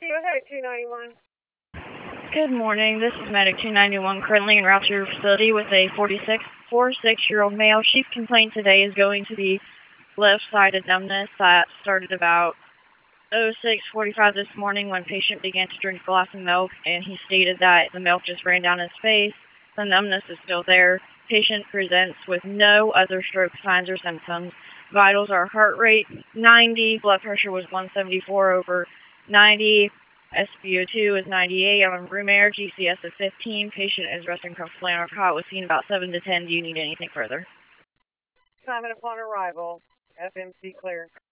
Medic 291. Good morning. This is Medic 291 currently en route to your facility with a 46-year-old male. Chief complaint today is going to the left-sided numbness that started about 06:45 this morning when patient began to drink a glass of milk, and he stated that the milk just ran down his face. The numbness is still there. Patient presents with no other stroke signs or symptoms. Vitals are heart rate 90, blood pressure was 174/90. SpO2 is 98 on room air, GCS of 15. Patient is resting comfortably on our cot. Was seen about 7 to 10. Do you need anything further? Comment upon arrival. FMC clear.